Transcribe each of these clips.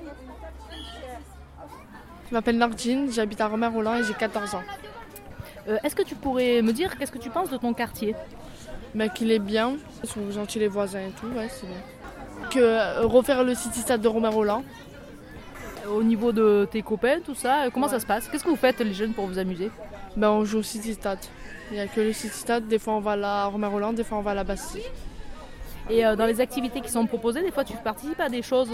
Je m'appelle Nordine, j'habite à Romain-Rolland et j'ai 14 ans. Est-ce que tu pourrais me dire qu'est-ce que tu penses de ton quartier ? Qu'il est bien, ils sont gentils les voisins et tout, ouais, c'est bien. Refaire le City Stade de Romain-Rolland. Au niveau de tes copains, tout ça, comment ça se passe ? Qu'est-ce que vous faites les jeunes pour vous amuser ? On joue au City Stade. Il n'y a que le City Stade, des fois on va à Romain-Rolland, des fois on va à la Bastille. Et dans les activités qui sont proposées, des fois tu participes à des choses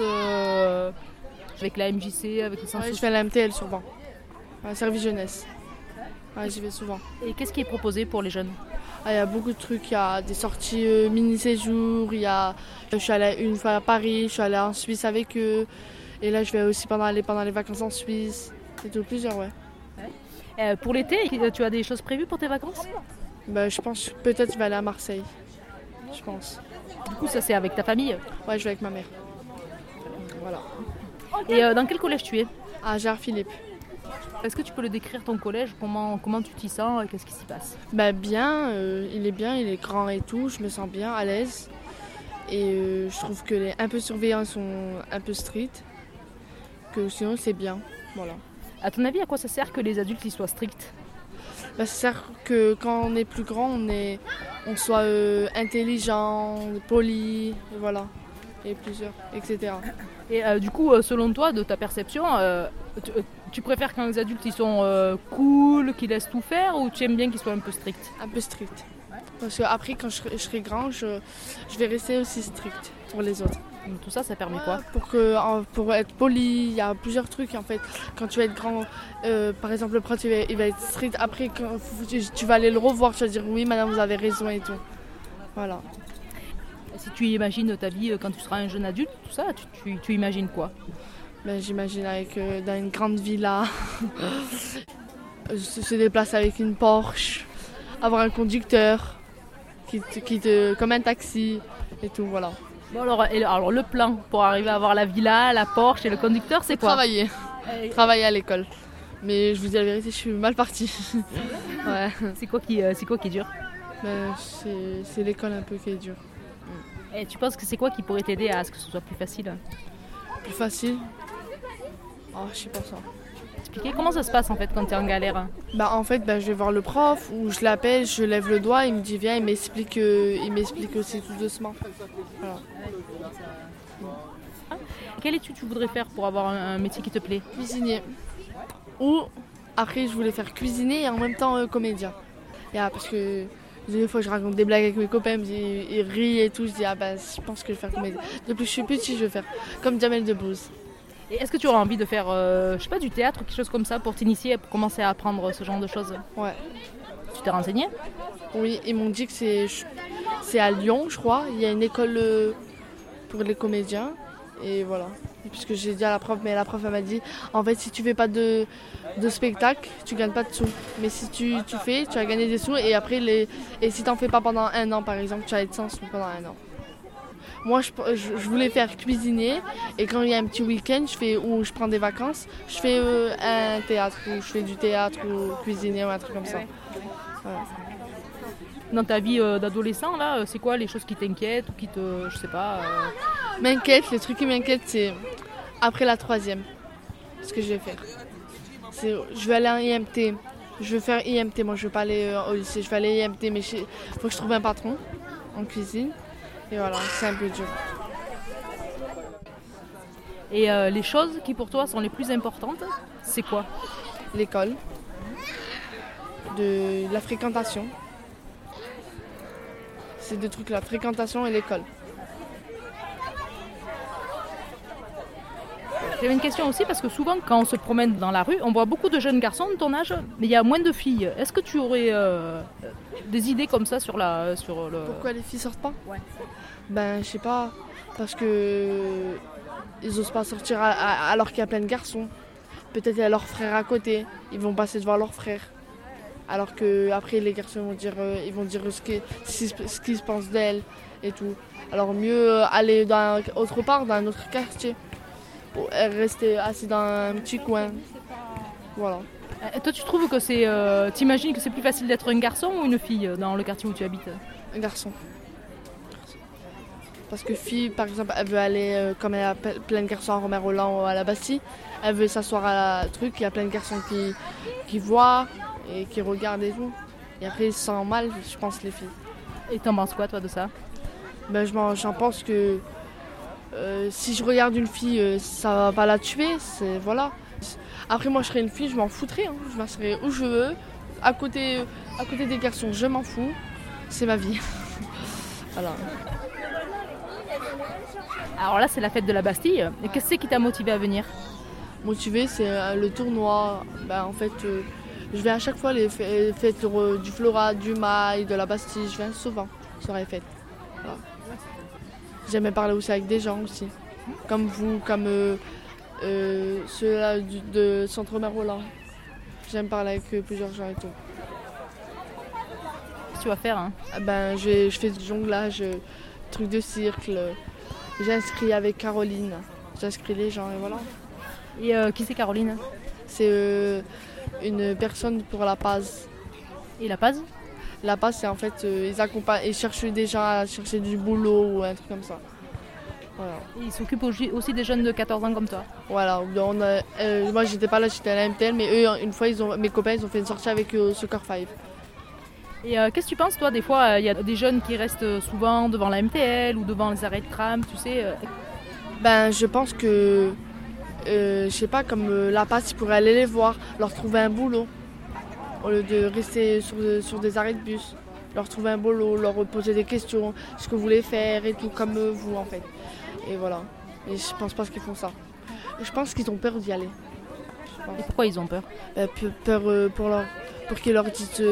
avec la MJC, avec les centres sociaux. Je fais la MTL souvent, à service jeunesse. Ouais, j'y vais souvent. Et qu'est-ce qui est proposé pour les jeunes ? Il y a beaucoup de trucs, il y a des sorties mini-séjours, je suis allée une fois à Paris, je suis allée en Suisse avec eux. Et là, je vais aussi pendant les vacances en Suisse. C'est tout, plusieurs, ouais. Pour l'été, tu as des choses prévues pour tes vacances ? Je pense peut-être je vais aller à Marseille. Je pense. Du coup, ça c'est avec ta famille ? Ouais, je vais avec ma mère. Voilà. Et dans quel collège tu es ? À Gérard Philippe. Est-ce que tu peux le décrire ton collège ? Comment tu t'y sens et qu'est-ce qui s'y passe ? Bien, il est grand et tout, je me sens bien, à l'aise. Et je trouve que les un peu surveillants sont un peu stricts. Que sinon c'est bien, voilà. À ton avis, à quoi ça sert que les adultes y soient stricts ? Ça sert que quand on est plus grand, on soit intelligent, poli, et voilà, et plusieurs, etc. Et du coup, selon toi, de ta perception, tu préfères quand les adultes ils sont cool, qu'ils laissent tout faire, ou tu aimes bien qu'ils soient un peu stricts ? Un peu stricts. Parce qu'après, quand je serai grand, je vais rester aussi strict pour les autres. Tout ça, ça permet quoi ? Pour être poli, il y a plusieurs trucs en fait. Quand tu vas être grand, par exemple, le prof il va être strict. Après, quand tu vas aller le revoir, tu vas dire oui, madame, vous avez raison et tout. Voilà. Si tu imagines ta vie quand tu seras un jeune adulte, tout ça, tu imagines quoi ? J'imagine dans une grande villa, se déplacer avec une Porsche, avoir un conducteur comme un taxi et tout, voilà. Bon alors le plan pour arriver à avoir la villa, la Porsche et le conducteur, c'est quoi ? Travailler à l'école. Mais je vous dis la vérité, je suis mal partie. Ouais. C'est quoi qui est dur ? C'est l'école un peu qui est dure. Et tu penses que c'est quoi qui pourrait t'aider à ce que ce soit plus facile ? Plus facile ? Je sais pas ça. Expliquer comment ça se passe en fait quand tu es en galère ? En fait, je vais voir le prof ou je l'appelle, je lève le doigt, il me dit viens, il m'explique aussi tout doucement. Voilà. Quelle étude tu voudrais faire pour avoir un métier qui te plaît ? Cuisinier. Ou après je voulais faire cuisiner et en même temps comédien. Parce que des fois je raconte des blagues avec mes copains, ils rient et tout, je dis je pense que je vais faire comédien. Depuis que je suis petite, je vais faire comme Jamel Debbouze. Et est-ce que tu auras envie de faire, du théâtre ou quelque chose comme ça pour t'initier, pour commencer à apprendre ce genre de choses ? Ouais. Tu t'es renseignée ? Oui, ils m'ont dit que c'est à Lyon, je crois. Il y a une école pour les comédiens. Et voilà. Et puisque j'ai dit à la prof, mais la prof elle m'a dit, en fait, si tu fais pas de spectacle, tu gagnes pas de sous. Mais si tu fais, tu vas gagner des sous. Et après, et si t'en fais pas pendant 1 an, par exemple, tu vas être sans sous pendant 1 an. Moi, je voulais faire cuisiner et quand il y a un petit week-end où je prends des vacances, je fais un théâtre ou je fais du théâtre ou cuisiner ou un truc comme ça. Voilà. Dans ta vie d'adolescent, là, c'est quoi les choses qui t'inquiètent ou qui te... je sais pas... Les trucs qui m'inquiètent, c'est après la 3e, ce que je vais faire. Je vais aller en IMT, je vais faire IMT, moi je vais pas aller au lycée, je vais aller IMT, mais il faut que je trouve un patron en cuisine. Et voilà, c'est un peu dur. Et les choses qui pour toi sont les plus importantes, c'est quoi ? L'école, de la fréquentation. Ces 2 trucs, la fréquentation et l'école. J'avais une question aussi parce que souvent quand on se promène dans la rue, on voit beaucoup de jeunes garçons de ton âge, mais il y a moins de filles. Est-ce que tu aurais des idées comme ça sur le... Pourquoi les filles sortent pas ? Ouais. Je sais pas, parce que ils osent pas sortir alors qu'il y a plein de garçons. Peut-être il y a leurs frères à côté, ils vont passer devant leurs frères. Alors que après les garçons ils vont dire ce qu'ils se pensent d'elles et tout. Alors mieux aller autre part, dans un autre quartier. Pour rester assis dans un petit coin. Voilà. Toi, tu trouves que t'imagines que c'est plus facile d'être un garçon ou une fille dans le quartier où tu habites ? Un garçon. Parce que fille, par exemple, elle veut aller, comme il y a plein de garçons à Romain-Rolland ou à la Bastille, elle veut s'asseoir à la truc, il y a plein de garçons qui voient et qui regardent et tout. Et après, ils se sentent mal, je pense, les filles. Et t'en penses quoi, toi, de ça? Ben, j'en pense que si je regarde une fille, ça va pas la tuer, voilà. Après, moi, je serais une fille, je m'en foutrais, hein. Je m'asserais où je veux, à côté des garçons, je m'en fous. C'est ma vie. Voilà. Alors là, c'est la fête de la Bastille. Et qu'est-ce que c'est qui t'a motivé à venir? Motivé, c'est le tournoi. Ben, en fait, je viens à chaque fois les fêtes du Florat, du Mail, de la Bastille. Je viens souvent sur les fêtes. Voilà. J'aime parler aussi avec des gens aussi. Comme vous, comme ceux-là de Centre-Romain-Rolland. J'aime parler avec plusieurs gens et tout. Qu'est-ce que tu vas faire, hein? Ben, je fais du jonglage, truc de cirque. J'inscris avec Caroline. J'inscris les gens et voilà. Et qui c'est Caroline? C'est une personne pour la PAS. Et la PAS? La PAS, c'est en fait, ils cherchent des gens à chercher du boulot ou un truc comme ça. Voilà. Et ils s'occupent aussi des jeunes de 14 ans comme toi? Voilà. Moi, j'étais pas là, j'étais à la MTL, mais eux, une fois, mes copains, ils ont fait une sortie avec Soccer 5. Et qu'est-ce que tu penses, toi? Des fois, il y a des jeunes qui restent souvent devant la MTL ou devant les arrêts de tram, tu sais. Ben, je pense que, je sais pas, comme la PAS, ils pourraient aller les voir, leur trouver un boulot, au lieu de rester sur des arrêts de bus. Leur trouver un boulot, leur poser des questions, ce que vous voulez faire et tout, comme vous, en fait. Et voilà. Et je pense pas qu'ils font ça. Je pense qu'ils ont peur d'y aller. Et pourquoi ils ont peur? Peur pour qu'ils leur disent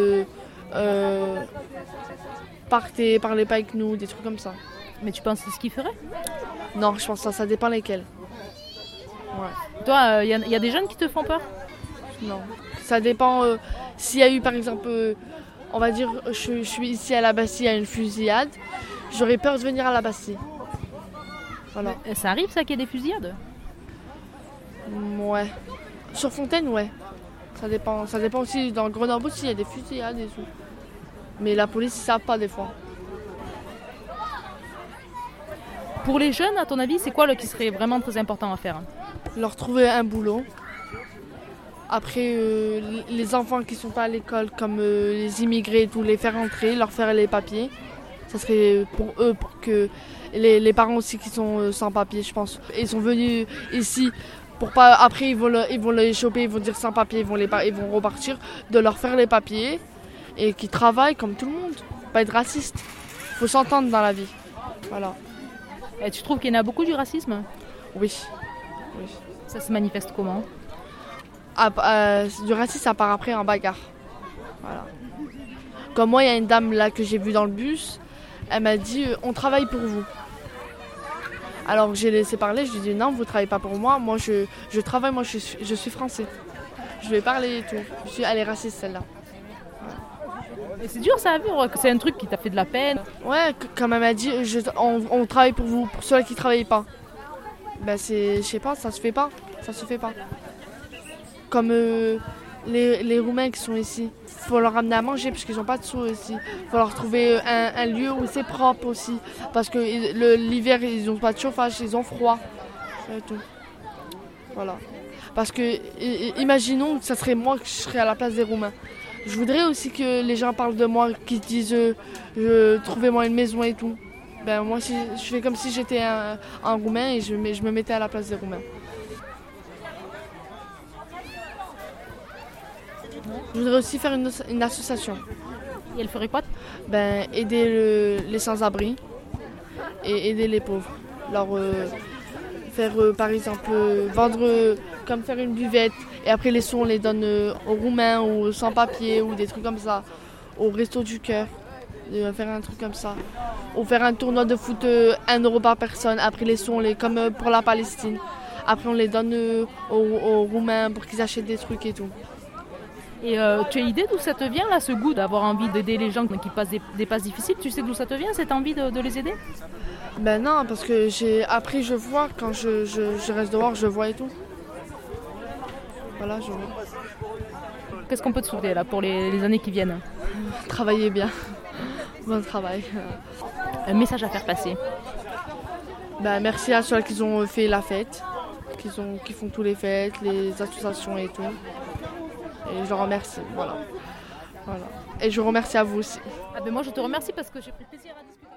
partez, parlez pas avec nous, des trucs comme ça. Mais tu penses que c'est ce qu'ils feraient? Non, je pense que ça dépend lesquels. Ouais. Toi, il y a des jeunes qui te font peur? Non. Ça dépend. S'il y a eu, par exemple, on va dire, je suis ici à la Bastille, il y a une fusillade, j'aurais peur de venir à la Bastille. Voilà. Mais ça arrive, ça, qu'il y ait des fusillades? Ouais. Sur Fontaine, ouais. Ça dépend aussi. Dans Grenoble aussi, il y a des fusillades et tout. Mais la police, ils savent pas des fois. Pour les jeunes, à ton avis, c'est quoi qui serait vraiment très important à faire? Leur trouver un boulot. Après, les enfants qui sont pas à l'école, comme les immigrés et tout, les faire rentrer, leur faire les papiers. Ça serait pour eux, pour que les parents aussi qui sont sans papiers, je pense. Ils sont venus ici pour pas. Après, ils vont les choper, ils vont dire sans papiers, ils vont repartir, de leur faire les papiers et qui travaillent comme tout le monde. Pas être raciste. Faut s'entendre dans la vie. Voilà. Et tu trouves qu'il y en a beaucoup du racisme? Oui. Ça se manifeste comment? Du racisme, ça part après en bagarre. Voilà. Comme moi, il y a une dame là que j'ai vue dans le bus, elle m'a dit on travaille pour vous. Alors j'ai laissé parler, je lui ai dit non, vous ne travaillez pas pour moi, moi je travaille, moi je suis français. Je vais parler et tout. Elle est raciste celle-là. Et c'est dur ça à vivre, que c'est un truc qui t'a fait de la peine. Ouais, comme elle m'a dit, on travaille pour vous, pour ceux qui ne travaillent pas. Ben je sais pas, ça se fait pas. Comme les Roumains qui sont ici. Il faut leur ramener à manger parce qu'ils n'ont pas de sous ici. Il faut leur trouver un lieu où c'est propre aussi. Parce que l'hiver, ils n'ont pas de chauffage, ils ont froid. Et tout. Voilà. Parce que, imaginons que ça serait moi que je serais à la place des Roumains. Je voudrais aussi que les gens parlent de moi, qu'ils disent trouvez-moi une maison et tout. Ben, moi, je fais comme si j'étais un Roumain et je me mettais à la place des Roumains. Je voudrais aussi faire une association. Et elle ferait quoi? Ben, aider les sans-abri et aider les pauvres. Leur faire, par exemple, vendre, comme faire une buvette. Et après, les sous, on les donne aux Roumains ou aux sans-papiers ou des trucs comme ça. Au Resto du Cœur. Faire un truc comme ça. Ou faire un tournoi de foot 1 euro par personne. Après, les sous, comme pour la Palestine. Après, on les donne aux Roumains pour qu'ils achètent des trucs et tout. Et tu as idée d'où ça te vient là, ce goût d'avoir envie d'aider les gens qui passent des passes difficiles? Tu sais d'où ça te vient, cette envie de les aider? Ben non, parce que après je vois, quand je reste dehors, je vois et tout. Voilà, je vois. Qu'est-ce qu'on peut te souhaiter là pour les années qui viennent? Travaillez bien. Bon travail. Un message à faire passer. Bah, merci à ceux qui ont fait la fête, qui font tous les fêtes, les associations et tout. Et je leur remercie, voilà. Et je vous remercie à vous aussi. Ah ben moi je te remercie parce que j'ai pris plaisir à discuter.